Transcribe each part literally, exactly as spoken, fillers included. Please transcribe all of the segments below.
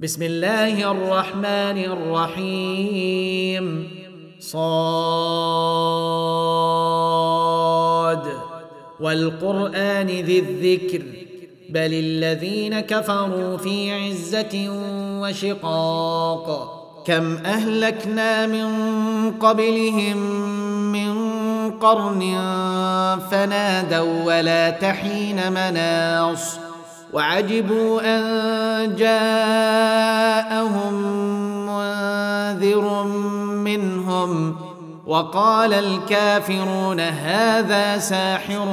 بسم الله الرحمن الرحيم صاد والقرآن ذي الذكر بل الذين كفروا في عزة وشقاق كم أهلكنا من قبلهم من قرن فنادوا ولا تحين مناص وعجبوا أن جاءهم منذر منهم وقال الكافرون هذا ساحر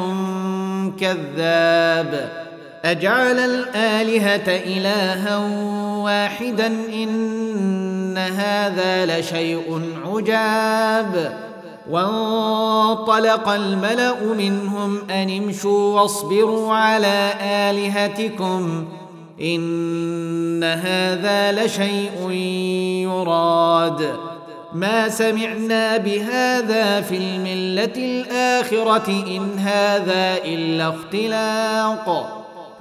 كذاب أجعل الآلهة إلها واحدا إن هذا لشيء عجاب وانطلق الملأ منهم أن امشوا واصبروا على آلهتكم إن هذا لشيء يراد ما سمعنا بهذا في الملة الآخرة إن هذا إلا اختلاق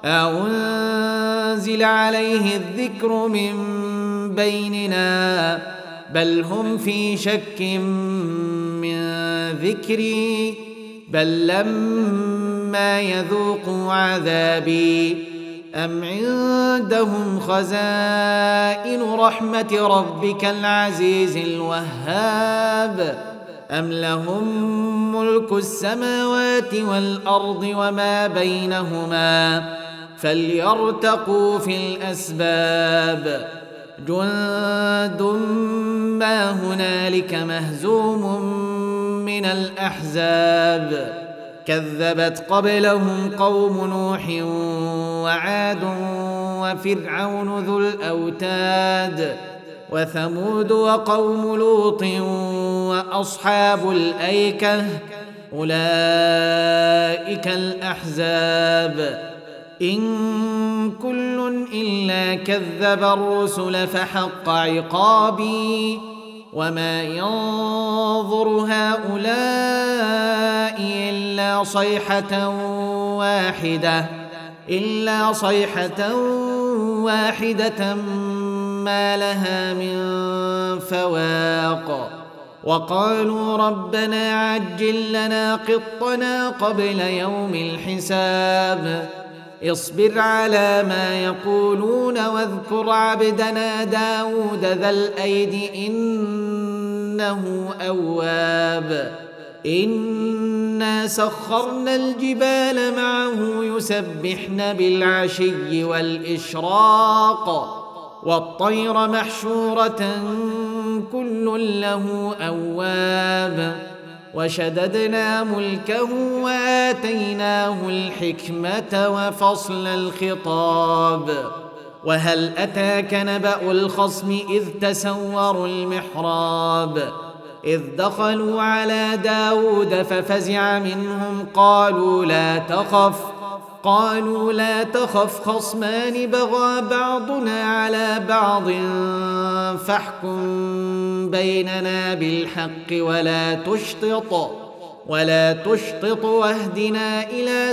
أنزل عليه الذكر من بيننا بل هم في شك من ذكري بل لما يذوقوا عذابي أم عندهم خزائن رحمة ربك العزيز الوهاب أم لهم ملك السماوات والأرض وما بينهما فليرتقوا في الأسباب جند ما هنالك مهزوم من الأحزاب كذبت قبلهم قوم نوح وعاد وفرعون ذو الأوتاد وثمود وقوم لوط وأصحاب الأيكة أولئك الأحزاب إن كل إلا كذب الرسل فحق عقابي وما ينظر هؤلاء إلا صيحة واحدة إلا صيحة واحدة ما لها من فواق وقالوا ربنا عجل لنا قطنا قبل يوم الحساب اصبر على ما يقولون واذكر عبدنا داود ذا الأيد إنه أواب إنا سخرنا الجبال معه يسبحن بالعشي والإشراق والطير محشورة كل له أواب وشددنا ملكه وآتيناه الحكمة وفصل الخطاب وهل أتاك نبأ الخصم إذ تسوروا المحراب إذ دخلوا على داود ففزع منهم قالوا لا تخف قالوا لا تخف خصمان بغى بعضنا على بعض فاحكم بيننا بالحق ولا تشطط ولا تشطط واهدنا إلى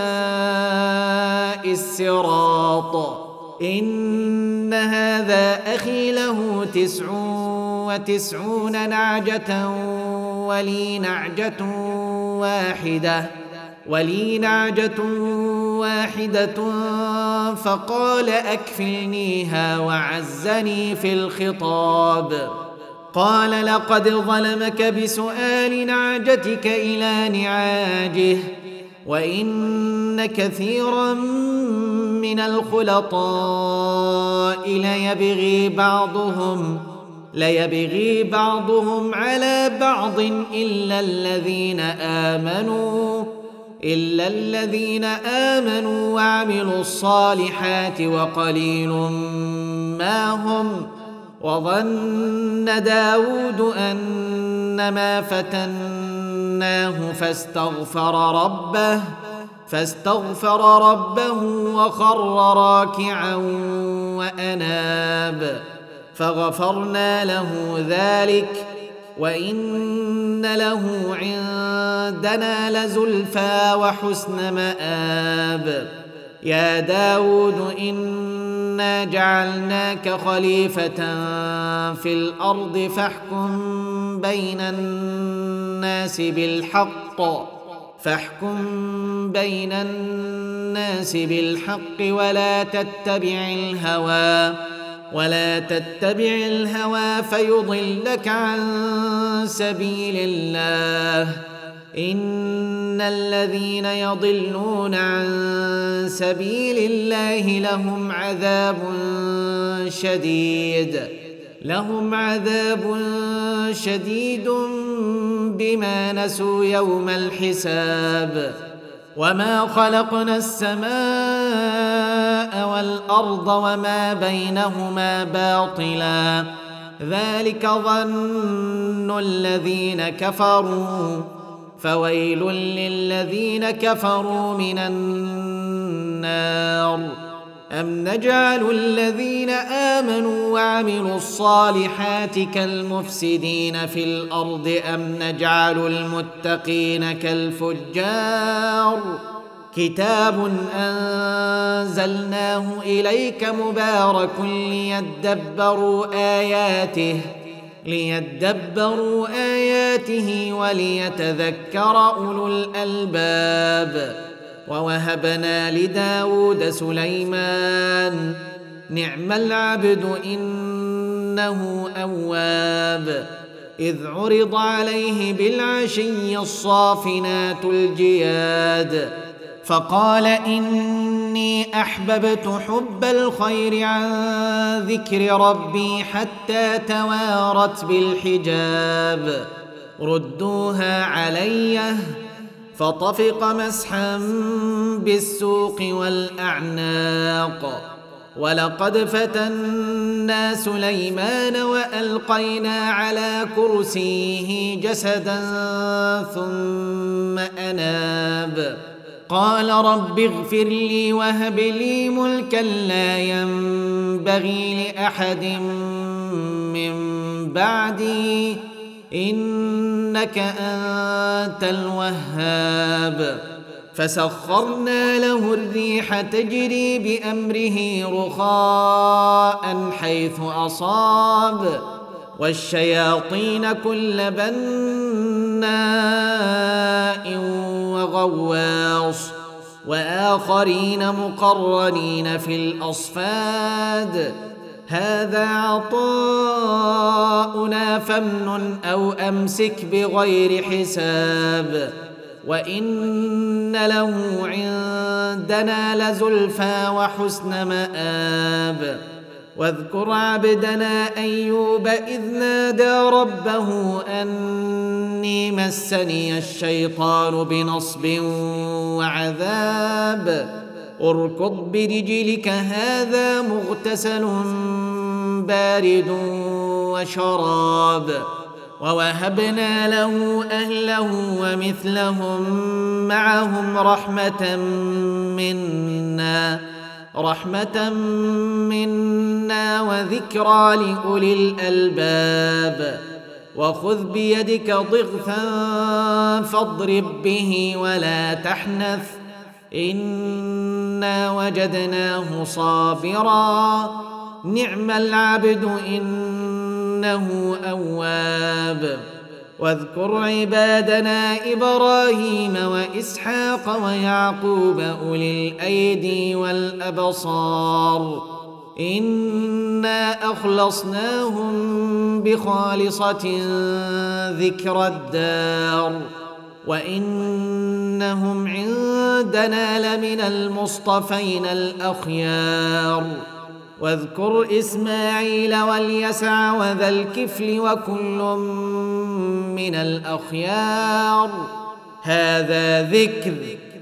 سواء الصراط إن هذا أخي له تسع وتسعون نعجة ولي نعجة واحدة ولي نعجة واحدة فقال أكفلنيها وعزني في الخطاب قال لقد ظلمك بسؤال نعجتك إلى نعاجه وإن كثيرا من الخلطاء ليبغي بعضهم ليبغي بعضهم على بعض إلا الذين آمنوا إلا الذين آمنوا وعملوا الصالحات وقليل ما هم وظن داود أنما فتناه فاستغفر ربه فاستغفر ربه وخر راكعا وأناب فغفرنا له ذلك وإن له عندنا لزلفى وحسن مآب يا داود إن إنا جعلناك خليفة في الأرض فاحكم بين الناس بالحق فاحكم بين الناس بالحق ولا تتبع الهوى ولا تتبع الهوى فيضلك عن سبيل الله إن الذين يضلون عن سبيل الله لهم عذاب شديد لهم عذاب شديد بما نسوا يوم الحساب وما خلقنا السماء والأرض وما بينهما باطلا ذلك ظن الذين كفروا فويل للذين كفروا من النار أم نجعل الذين آمنوا وعملوا الصالحات كالمفسدين في الأرض أم نجعل المتقين كالفجار كتاب أنزلناه إليك مبارك ليدبروا آياته ليدبروا آياته وليتذكر أولو الألباب ووهبنا لداود سليمان نعم العبد إنه أواب إذ عرض عليه بالعشي الصافنات الجياد فقال إني أحببت حب الخير عن ذكر ربي حتى توارت بالحجاب ردوها علي فطفق مسحا بالسوق والأعناق ولقد فتنا سليمان وألقينا على كرسيه جسدا ثم أناب قال رب اغفر لي وهب لي ملكا لا ينبغي لأحد من بعدي إنك أنت الوهاب فسخرنا له الريح تجري بأمره رخاء حيث أصاب والشياطين كل بناء وغواص وآخرين مقرنين في الأصفاد هذا عطاؤنا فامنن أو أمسك بغير حساب وإن له عندنا لزلفى وحسن مآب واذكر عبدنا أيوب إذ نادى ربه أني مسني الشيطان بنصب وعذاب اركض برجلك هذا مغتسل بارد وشراب ووهبنا له أهله ومثلهم معهم رحمة منا رحمة منا وذكرى لأولي الألباب وخذ بيدك ضغثا فاضرب به ولا تحنث إنا وجدناه صابرا نعم العبد إنه أواب واذكر عبادنا إبراهيم وإسحاق ويعقوب أولي الأيدي والأبصار إنا أخلصناهم بخالصة ذكر الدار وإنهم عندنا لمن المصطفين الأخيار واذكر إسماعيل واليسع وذا الكفل وكل من الأخيار هذا ذكر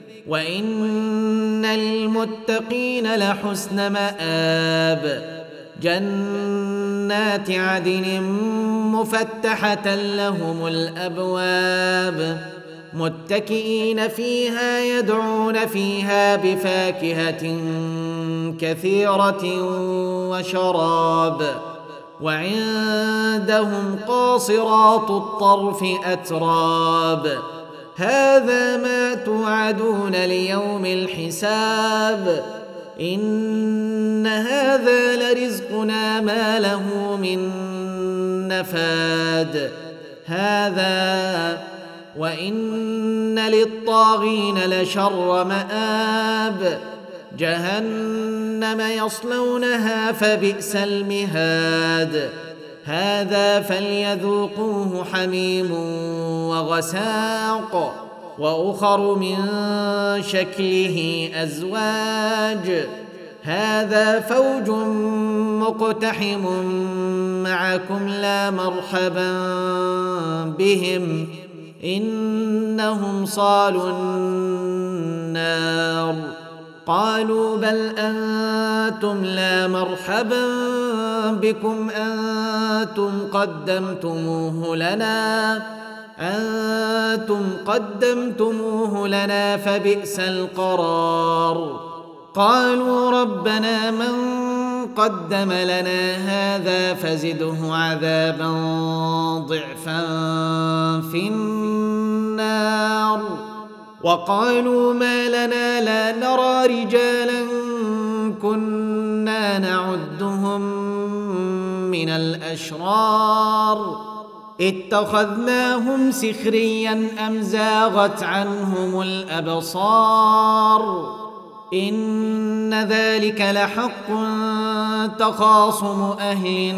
وإن للمتقين لحسن مآب جنات عدن مفتحة لهم الأبواب متكئين فيها يدعون فيها بفاكهة كثيرة وشراب وعندهم قاصرات الطرف أتراب هذا ما توعدون ليوم الحساب إن هذا لرزقنا ما له من نفاد هذا وإن للطاغين لشر مآب جهنم يصلونها فبئس المهاد هذا فليذوقوه حميم وغساق وأخر من شكله أزواج هذا فوج مقتحم معكم لا مرحبا بهم إنهم صالوا النار قالوا بل أنتم لا مرحبا بكم أنتم قدمتموه لنا أنتم قدمتموه لنا فبئس القرار قالوا ربنا من قدم لنا هذا فزده عذابا ضعفا في النار وقالوا ما لنا لا نرى رجالا كنا نعدهم من الأشرار اتخذناهم سخريا أم زاغت عنهم الأبصار إن ذلك لحق تخاصم أهل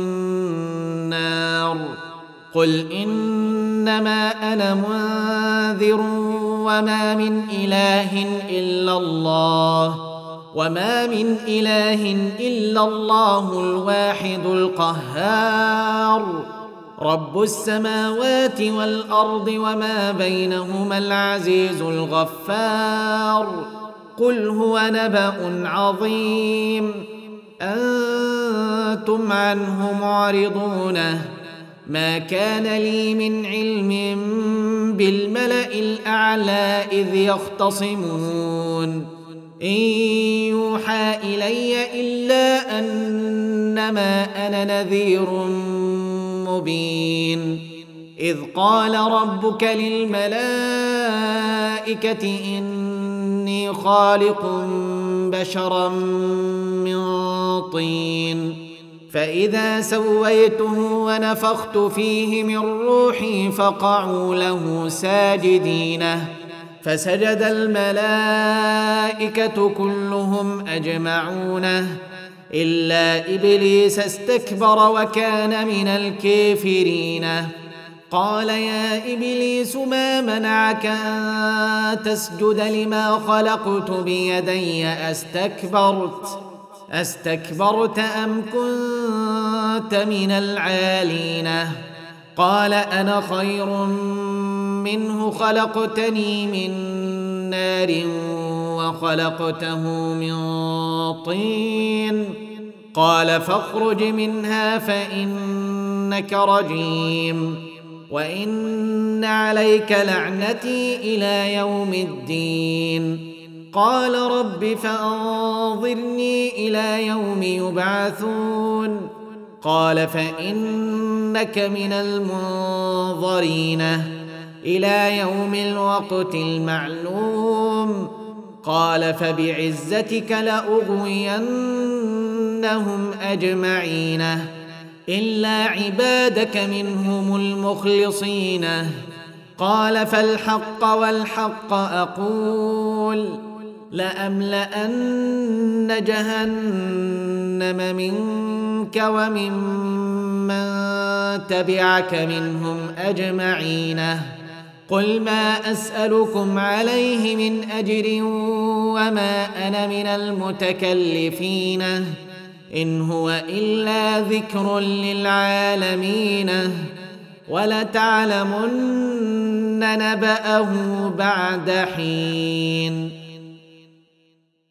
النار قل إنما أنا منذر وما من إله إلا الله وما من إله إلا الله الواحد القهار رب السماوات والأرض وما بينهما العزيز الغفار قل هو نبأ عظيم أنتم عنه معرضون ما كان لي من علم بالملأ الأعلى إذ يختصمون إن يوحى إلي إلا أنما أنا نذير مبين إذ قال ربك للملائكة إني خالق بشرا من طين فإذا سويته ونفخت فيه من روحي فقعوا له ساجدين فسجد الملائكة كلهم أجمعون إلا إبليس استكبر وكان من الكافرين قال يا إبليس ما منعك أن تسجد لما خلقت بيدي أستكبرت أستكبرت أم كنت من العالين قال أنا خير منه خلقتني من نار وخلقته من طين قال فاخرج منها فإنك رجيم وإن عليك لعنتي إلى يوم الدين قال رب فأنظرني إلى يوم يبعثون قال فإنك من المنظرين إلى يوم الوقت المعلوم قال فبعزتك لأغوينهم أجمعين إلا عبادك منهم المخلصين قال فالحق والحق أقول لأملأن جهنم منك وممن تبعك منهم أجمعين قل ما أسألكم عليه من أجر وما أنا من المتكلفين إن هو إلا ذكر للعالمين ولتعلمن نبأه بعد حين